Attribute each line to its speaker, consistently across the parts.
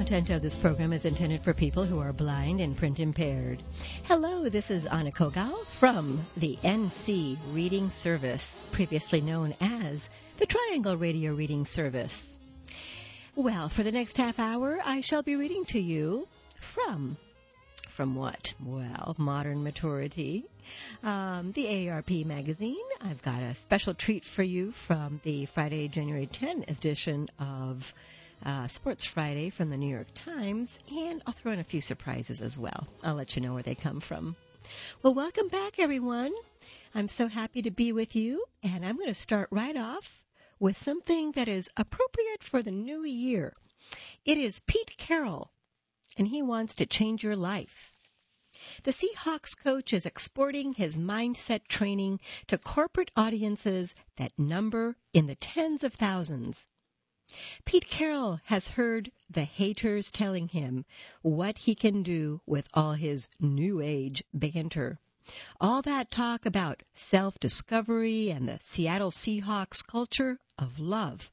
Speaker 1: content of this program is intended for people who are blind and print impaired. Hello, this is Anna Kogal from the NC Reading Service, previously known as the Triangle Radio Reading Service. Well, for the next half hour, I shall be reading to you from what? Well, Modern Maturity, the AARP magazine. I've got a special treat for you from the Friday, January 10 edition of Sports Friday from the New York Times, and I'll throw in a few surprises as well. I'll let you know where they come from. Well, welcome back, everyone. I'm so happy to be with you, and I'm going to start right off with something that is appropriate for the new year. It is Pete Carroll, and he wants to change your life. The Seahawks coach is exporting his mindset training to corporate audiences that number in the tens of thousands. Pete Carroll has heard the haters telling him what he can do with all his new age banter. All that talk about self-discovery and the Seattle Seahawks culture of love.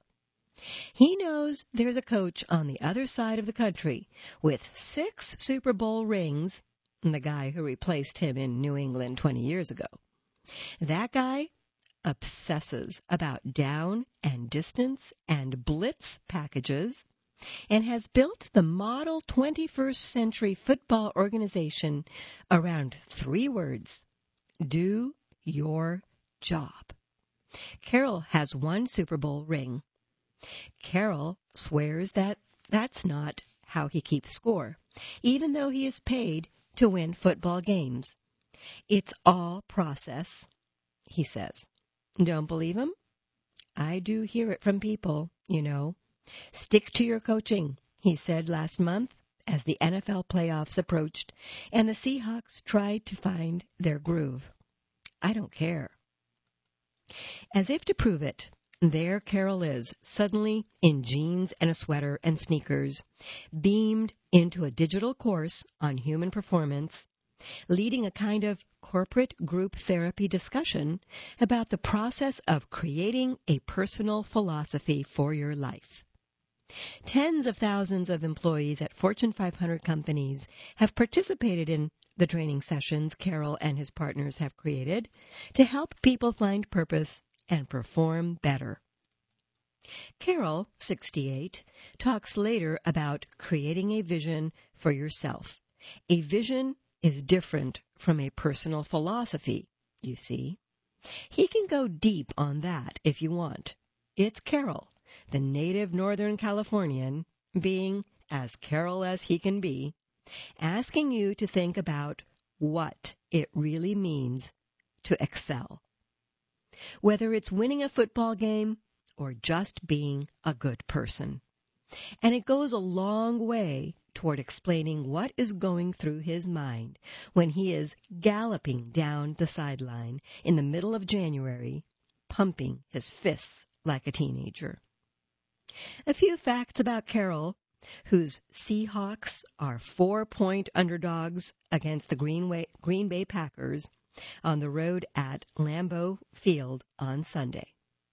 Speaker 1: He knows there's a coach on the other side of the country with 6 Super Bowl rings, the guy who replaced him in New England 20 years ago. That guy obsesses about down and distance and blitz packages and has built the model 21st century football organization around 3 words: do your job. Carroll has 1 Super Bowl ring. Carroll swears that that's not how he keeps score, even though he is paid to win football games. It's all process, he says. Don't believe him? I do hear it from people, you know. Stick to your coaching, he said last month as the NFL playoffs approached and the Seahawks tried to find their groove. I don't care. As if to prove it, there Carroll is, suddenly in jeans and a sweater and sneakers, beamed into a digital course on human performance, leading a kind of corporate group therapy discussion about the process of creating a personal philosophy for your life. Tens of thousands of employees at Fortune 500 companies have participated in the training sessions Carroll and his partners have created to help people find purpose and perform better. Carroll, 68, talks later about creating a vision for yourself. A vision is different from a personal philosophy, you see. He can go deep on that if you want. It's Carroll, the native Northern Californian, being as Carroll as he can be, asking you to think about what it really means to excel. Whether it's winning a football game or just being a good person. And it goes a long way toward explaining what is going through his mind when he is galloping down the sideline in the middle of January, pumping his fists like a teenager. A few facts about Carroll, whose Seahawks are 4-point underdogs against the Green Bay Packers on the road at Lambeau Field on Sunday.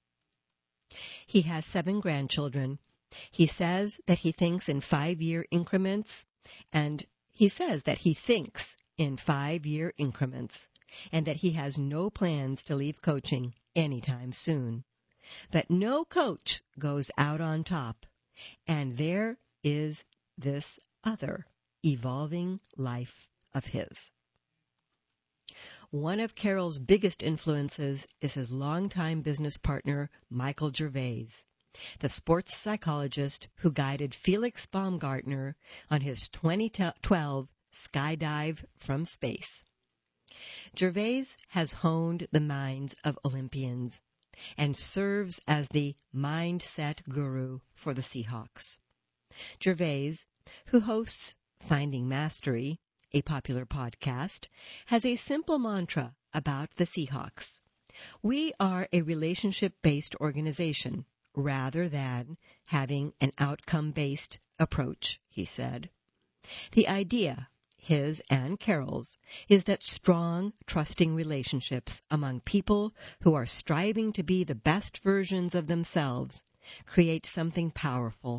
Speaker 1: He has 7 grandchildren. He says that he thinks in 5-year increments, and he says that he thinks in 5-year increments, and that he has no plans to leave coaching anytime soon. But no coach goes out on top, and there is this other evolving life of his. One of Carroll's biggest influences is his longtime business partner, Michael Gervais, the sports psychologist who guided Felix Baumgartner on his 2012 skydive from space. Gervais has honed the minds of Olympians and serves as the mindset guru for the Seahawks. Gervais, who hosts Finding Mastery, a popular podcast, has a simple mantra about the Seahawks. We are a relationship-based organization rather than having an outcome-based approach, he said. The idea, his and Carroll's, is that strong, trusting relationships among people who are striving to be the best versions of themselves create something powerful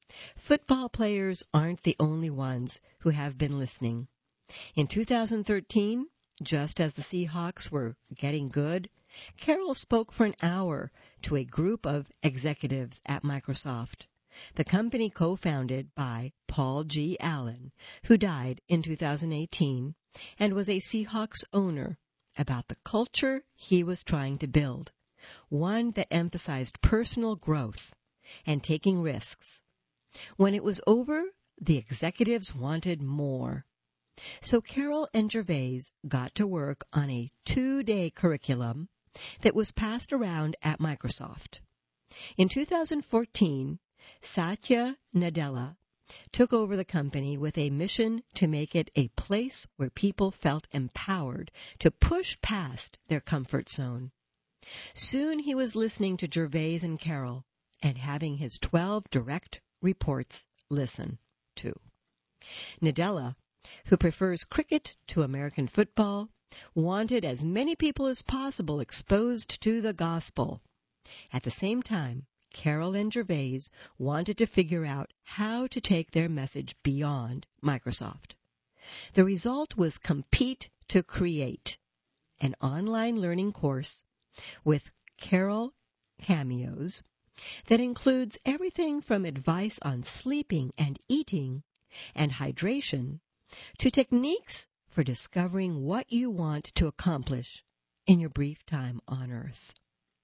Speaker 1: Football players aren't the only ones who have been listening. In 2013, just as the Seahawks were getting good, Carroll spoke for an hour to a group of executives at Microsoft, the company co-founded by Paul G. Allen, who died in 2018 and was a Seahawks owner, about the culture he was trying to build, one that emphasized personal growth and taking risks. When it was over, the executives wanted more. So Carroll and Gervais got to work on a 2-day curriculum that was passed around at Microsoft. In 2014, Satya Nadella took over the company with a mission to make it a place where people felt empowered to push past their comfort zone. Soon he was listening to Gervais and Carroll and having his 12 direct reports listen to. Nadella, who prefers cricket to American football, wanted as many people as possible exposed to the gospel. At the same time, Carroll and Gervais wanted to figure out how to take their message beyond Microsoft. The result was Compete to Create, an online learning course with Carroll cameos that includes everything from advice on sleeping and eating and hydration to techniques for discovering what you want to accomplish in your brief time on Earth.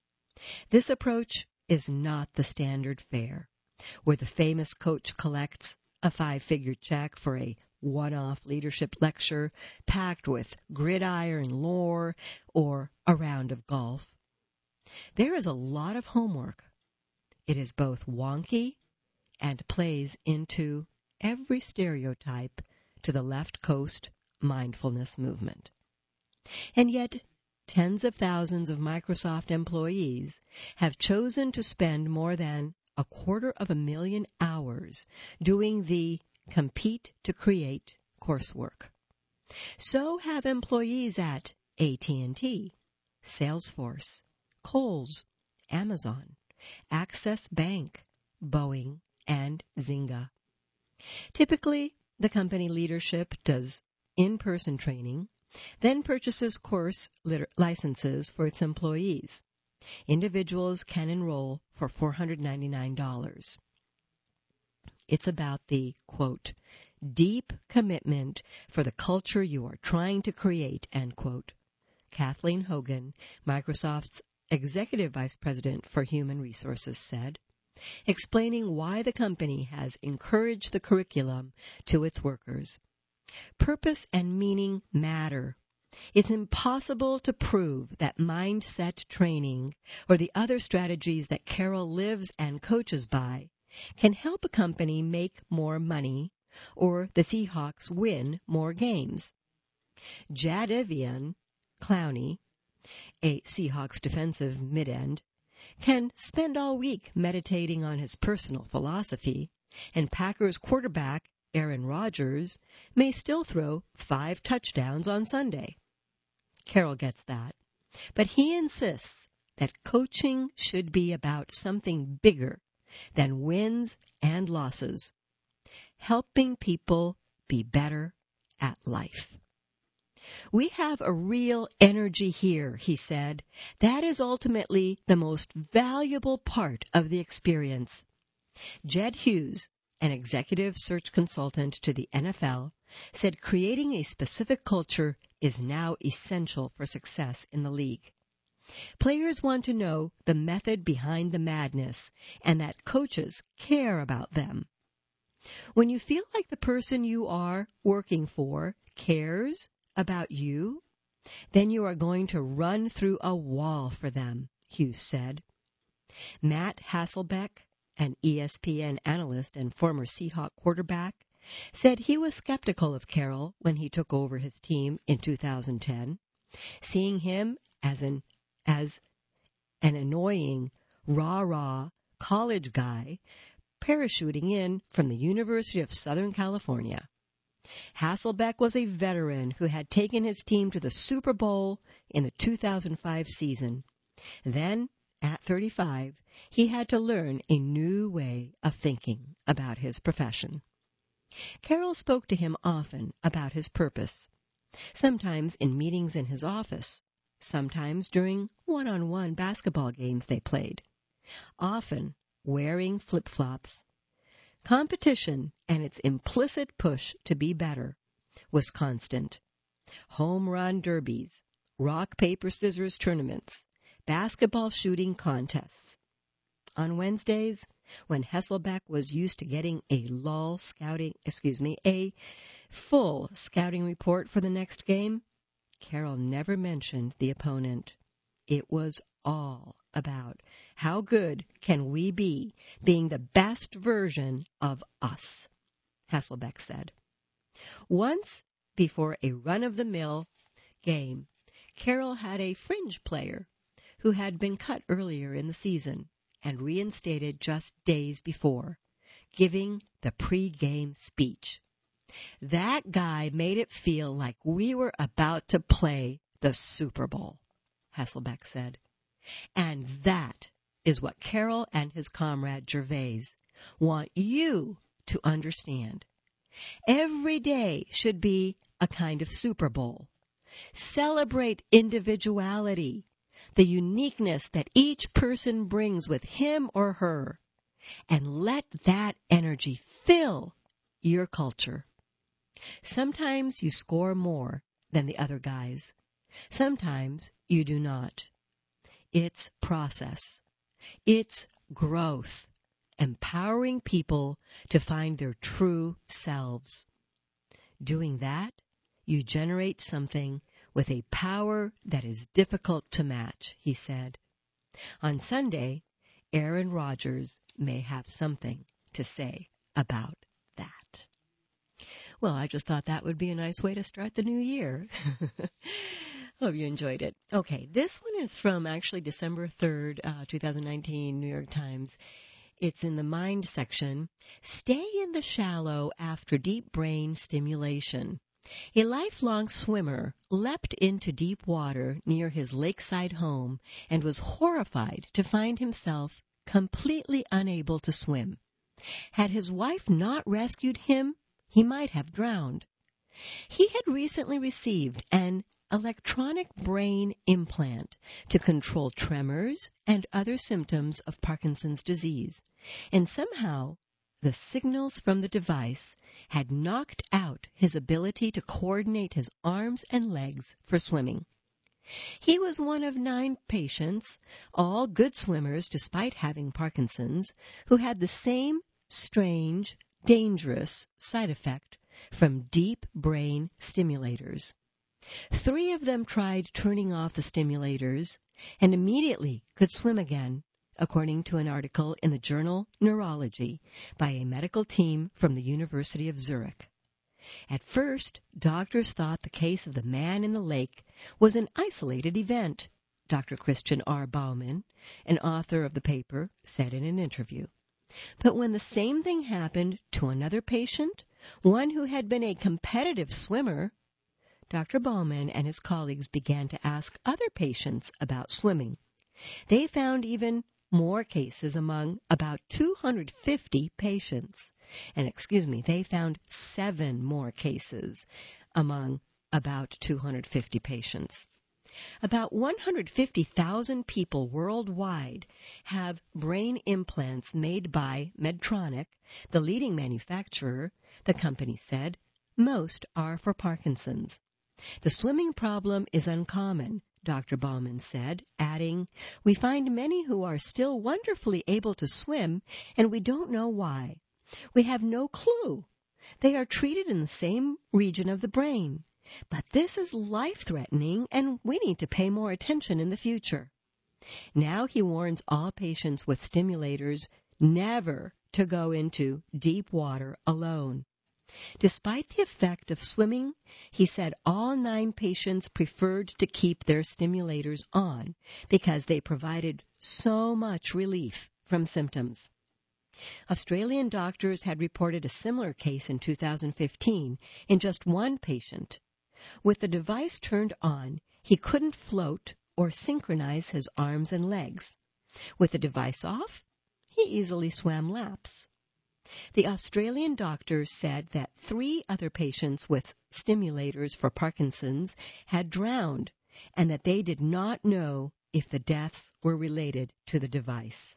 Speaker 1: This approach is not the standard fare, where the famous coach collects a 5-figure check for a one-off leadership lecture packed with gridiron lore or a round of golf. There is a lot of homework. It is both wonky and plays into every stereotype to the left coast mindfulness movement. And yet, tens of thousands of Microsoft employees have chosen to spend more than 250,000 hours doing the Compete to Create coursework. So have employees at AT&T, Salesforce, Kohl's, Amazon, Access Bank, Boeing, and Zynga. Typically, the company leadership does in-person training, then purchases course licenses for its employees. Individuals can enroll for $499. It's about the, quote, deep commitment for the culture you are trying to create, end quote. Kathleen Hogan, Microsoft's Executive Vice President for Human Resources, said, explaining why the company has encouraged the curriculum to its workers. Purpose and meaning matter. It's impossible to prove that mindset training or the other strategies that Carroll lives and coaches by can help a company make more money or the Seahawks win more games. Jadeveon Clowney, a Seahawks defensive mid-end, can spend all week meditating on his personal philosophy, and Packers quarterback Aaron Rodgers may still throw 5 touchdowns on Sunday. Carroll gets that, but he insists that coaching should be about something bigger than wins and losses, helping people be better at life. We have a real energy here, he said. That is ultimately the most valuable part of the experience. Jed Hughes, an executive search consultant to the NFL, said creating a specific culture is now essential for success in the league. Players want to know the method behind the madness and that coaches care about them. When you feel like the person you are working for cares about you, then you are going to run through a wall for them, Hughes said. Matt Hasselbeck, an ESPN analyst and former Seahawk quarterback, said he was skeptical of Carroll when he took over his team in 2010, seeing him as an annoying, rah-rah college guy parachuting in from the University of Southern California. Hasselbeck was a veteran who had taken his team to the Super Bowl in the 2005 season. Then, at 35, he had to learn a new way of thinking about his profession. Carol spoke to him often about his purpose, sometimes in meetings in his office, sometimes during one-on-one basketball games they played, often wearing flip-flops. Competition and its implicit push to be better was constant. Home run derbies, rock, paper, scissors tournaments, basketball shooting contests. On Wednesdays, when Hesselbeck was used to getting a full scouting report for the next game, Carol never mentioned the opponent. It was all about how good can we be being the best version of us, Hesselbeck said. Once, before a run-of-the-mill game, Carol had a fringe player who had been cut earlier in the season and reinstated just days before, giving the pre-game speech. That guy made it feel like we were about to play the Super Bowl, Hesselbeck said. And that is what Carol and his comrade Gervais want you to understand. Every day should be a kind of Super Bowl. Celebrate individuality, the uniqueness that each person brings with him or her, and let that energy fill your culture. Sometimes you score more than the other guys. Sometimes you do not. It's process. It's growth, empowering people to find their true selves. Doing that, you generate something with a power that is difficult to match, he said. On Sunday, Aaron Rodgers may have something to say about that. Well, I just thought that would be a nice way to start the new year. Hope you enjoyed it. Okay, this one is from actually December 3rd, 2019, New York Times. It's in the Mind section. Stay in the shallow after deep brain stimulation. A lifelong swimmer leapt into deep water near his lakeside home and was horrified to find himself completely unable to swim. Had his wife not rescued him, he might have drowned. He had recently received an electronic brain implant to control tremors and other symptoms of Parkinson's disease, and somehow the signals from the device had knocked out his ability to coordinate his arms and legs for swimming. He was one of 9 patients, all good swimmers despite having Parkinson's, who had the same strange, dangerous side effect from deep brain stimulators. 3 of them tried turning off the stimulators and immediately could swim again, according to an article in the journal Neurology by a medical team from the University of Zurich. At first, doctors thought the case of the man in the lake was an isolated event, Dr. Christian R. Baumann, an author of the paper, said in an interview. But when the same thing happened to another patient, one who had been a competitive swimmer, Dr. Baumann and his colleagues began to ask other patients about swimming. They found even more cases among about 250 patients. They found 7 more cases among about 250 patients. About 150,000 people worldwide have brain implants made by Medtronic, the leading manufacturer, the company said. Most are for Parkinson's. The swimming problem is uncommon, Dr. Baumann said, adding, "We find many who are still wonderfully able to swim, and we don't know why. We have no clue. They are treated in the same region of the brain. But this is life-threatening, and we need to pay more attention in the future." Now he warns all patients with stimulators never to go into deep water alone. Despite the effect of swimming, he said all 9 patients preferred to keep their stimulators on because they provided so much relief from symptoms. Australian doctors had reported a similar case in 2015 in just 1 patient. With the device turned on, he couldn't float or synchronize his arms and legs. With the device off, he easily swam laps. The Australian doctors said that 3 other patients with stimulators for Parkinson's had drowned and that they did not know if the deaths were related to the device.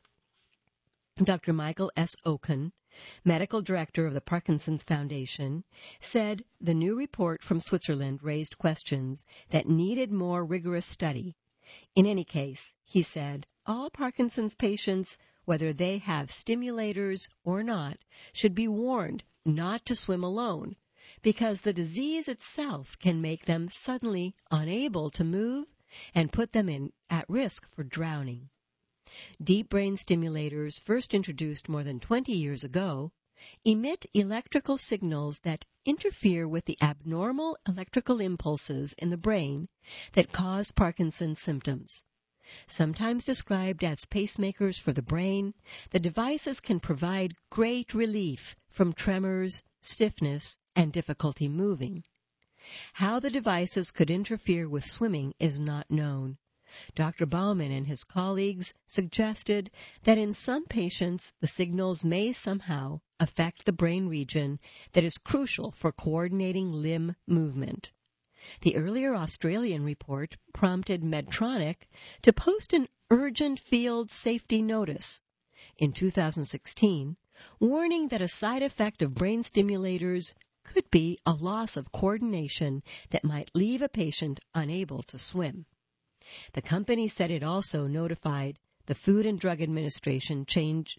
Speaker 1: Dr. Michael S. Okun, medical director of the Parkinson's Foundation, said the new report from Switzerland raised questions that needed more rigorous study. In any case, he said, all Parkinson's patients, whether they have stimulators or not, should be warned not to swim alone, because the disease itself can make them suddenly unable to move and put them at risk for drowning. Deep brain stimulators, first introduced more than 20 years ago, emit electrical signals that interfere with the abnormal electrical impulses in the brain that cause Parkinson's symptoms. Sometimes described as pacemakers for the brain, the devices can provide great relief from tremors, stiffness, and difficulty moving. How the devices could interfere with swimming is not known. Dr. Bauman and his colleagues suggested that in some patients the signals may somehow affect the brain region that is crucial for coordinating limb movement. The earlier Australian report prompted Medtronic to post an urgent field safety notice in 2016, warning that a side effect of brain stimulators could be a loss of coordination that might leave a patient unable to swim. The company said it also notified the Food and Drug Administration changed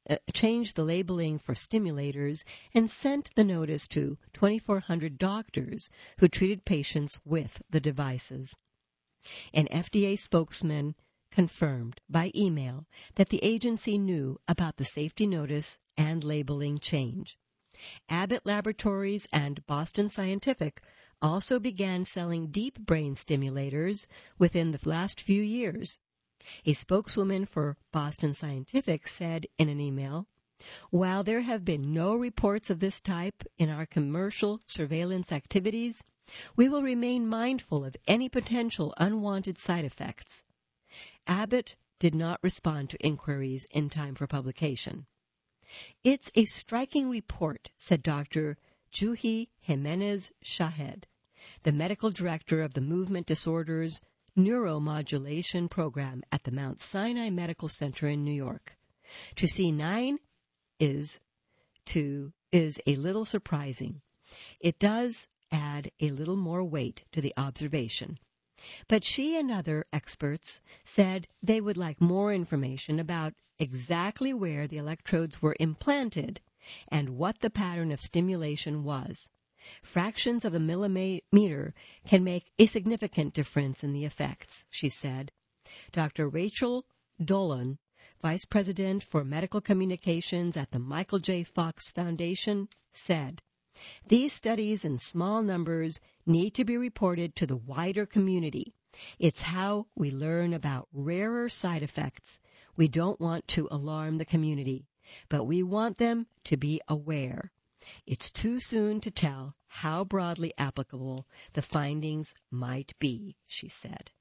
Speaker 1: the labeling for stimulators and sent the notice to 2,400 doctors who treated patients with the devices. An FDA spokesman confirmed by email that the agency knew about the safety notice and labeling change. Abbott Laboratories and Boston Scientific also began selling deep brain stimulators within the last few years. A spokeswoman for Boston Scientific said in an email, "While there have been no reports of this type in our commercial surveillance activities, we will remain mindful of any potential unwanted side effects." Abbott did not respond to inquiries in time for publication. "It's a striking report," said Dr. Juhi Jimenez Shahed, the medical director of the Movement Disorders Neuromodulation Program at the Mount Sinai Medical Center in New York. To see 9 is a little surprising. It does add a little more weight to the observation. But she and other experts said they would like more information about exactly where the electrodes were implanted and what the pattern of stimulation was. Fractions of a millimeter can make a significant difference in the effects, she said. Dr. Rachel Dolan, Vice President for Medical Communications at the Michael J. Fox Foundation, said, "These studies in small numbers need to be reported to the wider community. It's how we learn about rarer side effects. We don't want to alarm the community, but we want them to be aware. It's too soon to tell how broadly applicable the findings might be," she said.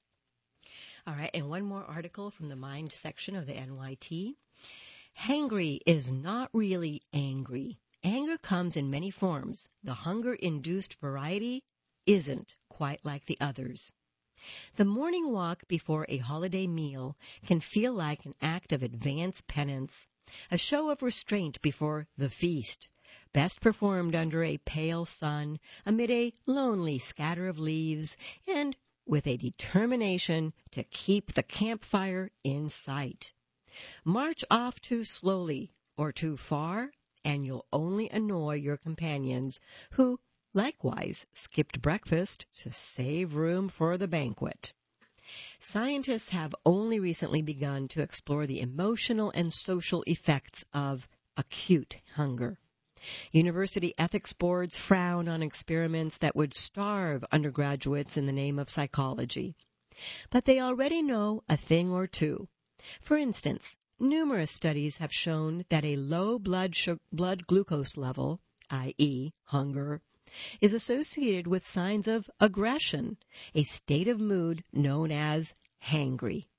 Speaker 1: All right, and one more article from the Mind section of the NYT. Hangry is not really angry. Anger comes in many forms. The hunger-induced variety isn't quite like the others. The morning walk before a holiday meal can feel like an act of advanced penance, a show of restraint before the feast, best performed under a pale sun, amid a lonely scatter of leaves, and with a determination to keep the campfire in sight. March off too slowly or too far, and you'll only annoy your companions, who likewise skipped breakfast to save room for the banquet. Scientists have only recently begun to explore the emotional and social effects of acute hunger. University ethics boards frown on experiments that would starve undergraduates in the name of psychology. But they already know a thing or two. For instance, numerous studies have shown that a low blood glucose level, i.e., hunger, is associated with signs of aggression, a state of mood known as hangry.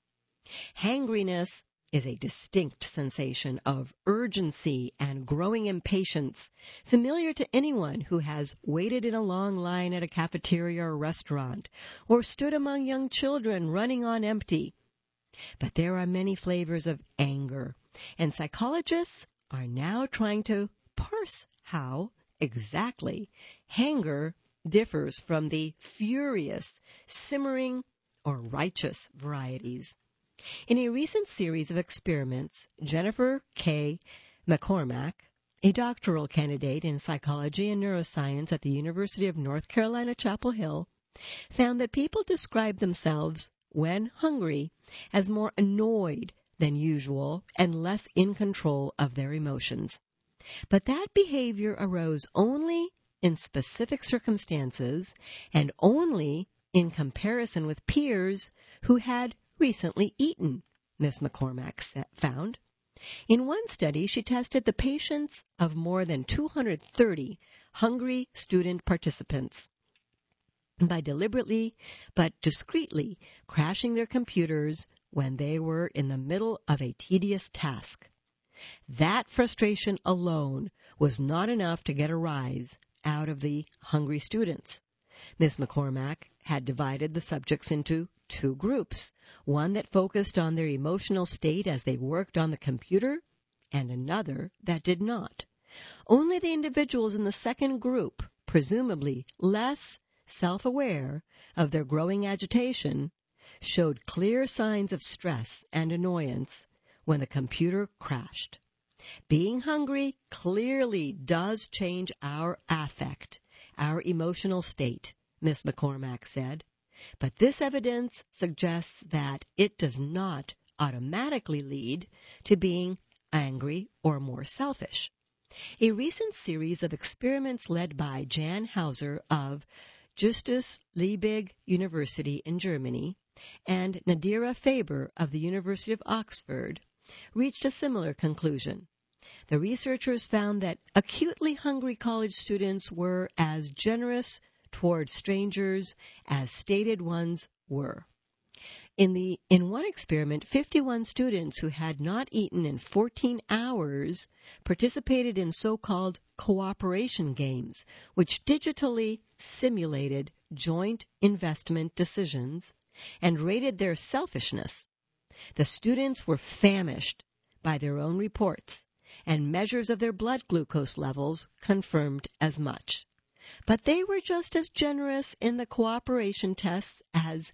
Speaker 1: Hangriness is a distinct sensation of urgency and growing impatience, familiar to anyone who has waited in a long line at a cafeteria or restaurant, or stood among young children running on empty. But there are many flavors of anger, and psychologists are now trying to parse how exactly hanger differs from the furious, simmering, or righteous varieties. In a recent series of experiments, Jennifer K. McCormack, a doctoral candidate in psychology and neuroscience at the University of North Carolina, Chapel Hill, found that people describe themselves, when hungry, as more annoyed than usual and less in control of their emotions. But that behavior arose only in specific circumstances and only in comparison with peers who had recently eaten, Ms. McCormack found. In one study, she tested the patience of more than 230 hungry student participants by deliberately but discreetly crashing their computers when they were in the middle of a tedious task. That frustration alone was not enough to get a rise out of the hungry students. Ms. McCormack had divided the subjects into two groups, one that focused on their emotional state as they worked on the computer, and another that did not. Only the individuals in the second group, presumably less self-aware of their growing agitation, showed clear signs of stress and annoyance when the computer crashed. Being hungry clearly does change our affect, our emotional state, Ms. McCormack said. But this evidence suggests that it does not automatically lead to being angry or more selfish. A recent series of experiments led by Jan Hauser of Justus Liebig University in Germany and Nadira Faber of the University of Oxford reached a similar conclusion. The researchers found that acutely hungry college students were as generous toward strangers as stated ones were. In one experiment, 51 students who had not eaten in 14 hours participated in so-called cooperation games, which digitally simulated joint investment decisions and rated their selfishness. The students were famished by their own reports, and measures of their blood glucose levels confirmed as much. But they were just as generous in the cooperation tests as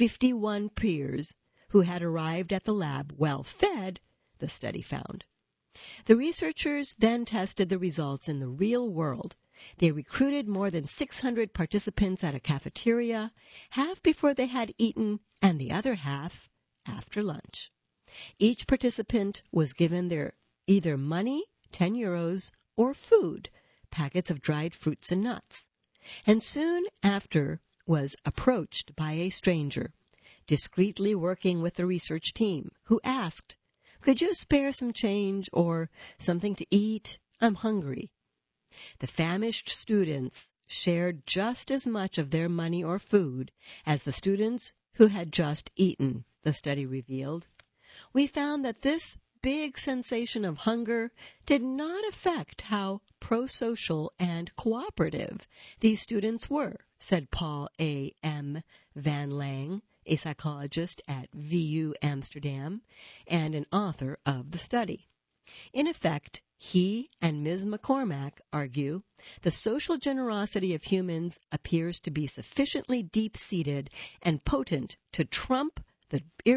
Speaker 1: 51 peers who had arrived at the lab well-fed, the study found. The researchers then tested the results in the real world. They recruited more than 600 participants at a cafeteria, half before they had eaten and the other half after lunch. Each participant was given their either money, 10 euros, or food, packets of dried fruits and nuts, and soon after was approached by a stranger, discreetly working with the research team, who asked, "Could you spare some change or something to eat? I'm hungry." The famished students shared just as much of their money or food as the students who had just eaten, the study revealed. We found that this big sensation of hunger did not affect how pro-social and cooperative these students were, said Paul A. M. Van Lang, a psychologist at VU Amsterdam and an author of the study. In effect, he and Ms. McCormack argue the social generosity of humans appears to be sufficiently deep-seated and potent to trump the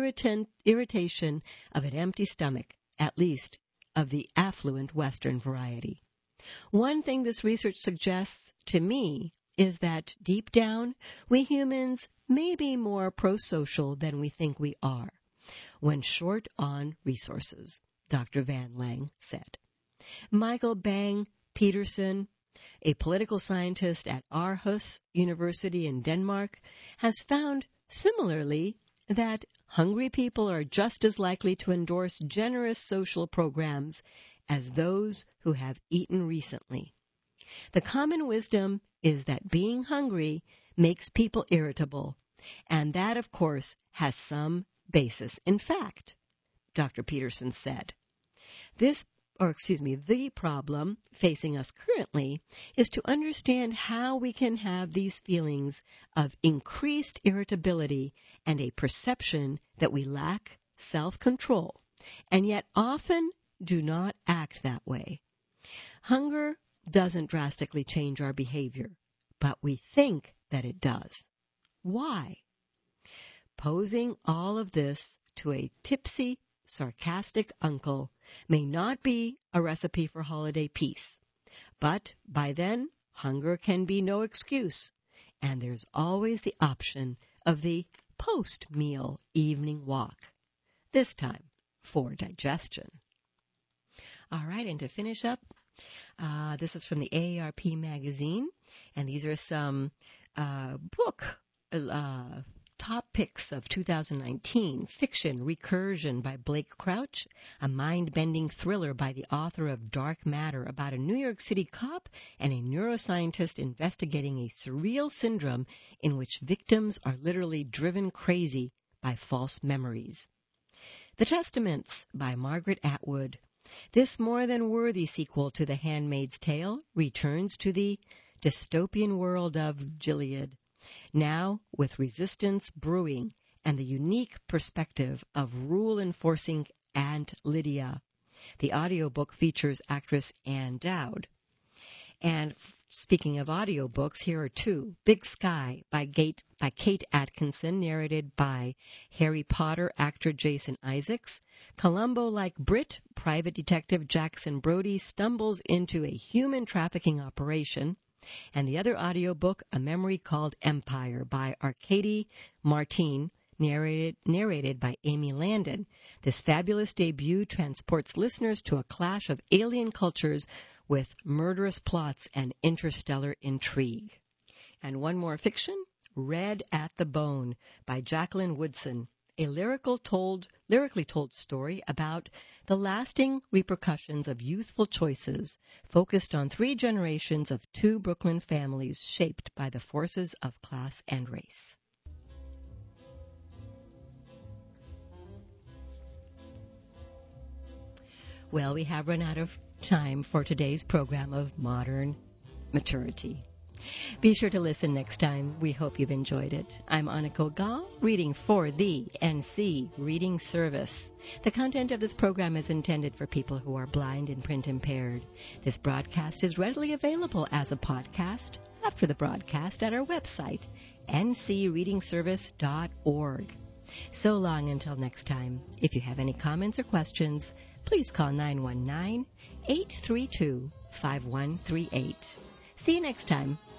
Speaker 1: irritation of an empty stomach, at least of the affluent Western variety. One thing this research suggests to me is that deep down, we humans may be more pro-social than we think we are when short on resources, Dr. Van Lang said. Michael Bang Peterson, a political scientist at Aarhus University in Denmark, has found similarly that hungry people are just as likely to endorse generous social programs as those who have eaten recently. The common wisdom is that being hungry makes people irritable, and that, of course, has some basis. In fact, Dr. Peterson said, the problem facing us currently is to understand how we can have these feelings of increased irritability and a perception that we lack self-control, and yet often do not act that way. Hunger doesn't drastically change our behavior, but we think that it does. Why? Posing all of this to a tipsy, sarcastic uncle may not be a recipe for holiday peace, but by then, hunger can be no excuse, and there's always the option of the post-meal evening walk, this time for digestion. All right, and to finish up, this is from the AARP magazine, and these are some book top picks of 2019. Fiction, Recursion by Blake Crouch, a mind-bending thriller by the author of Dark Matter about a New York City cop and a neuroscientist investigating a surreal syndrome in which victims are literally driven crazy by false memories. The Testaments by Margaret Atwood. This more than worthy sequel to The Handmaid's Tale returns to the dystopian world of Gilead, now with resistance brewing and the unique perspective of rule-enforcing Aunt Lydia. The audiobook features actress Ann Dowd. And speaking of audiobooks, here are two. Big Sky by Kate Atkinson, narrated by Harry Potter actor Jason Isaacs. Columbo-like Brit, private detective Jackson Brody stumbles into a human trafficking operation. And the other audiobook, A Memory Called Empire by Arkady Martin, narrated by Amy Landon. This fabulous debut transports listeners to a clash of alien cultures with murderous plots and interstellar intrigue. And one more fiction, Red at the Bone by Jacqueline Woodson, a lyrically told story about the lasting repercussions of youthful choices, focused on 3 generations of 2 Brooklyn families shaped by the forces of class and race. Well, we have run out of time for today's program of Modern Maturity. Be sure to listen next time. We hope you've enjoyed it. I'm Aniko Gal, reading for the NC Reading Service. The content of this program is intended for people who are blind and print impaired. This broadcast is readily available as a podcast after the broadcast at our website, ncreadingservice.org. So long until next time. If you have any comments or questions, please call 919-832-5138. See you next time.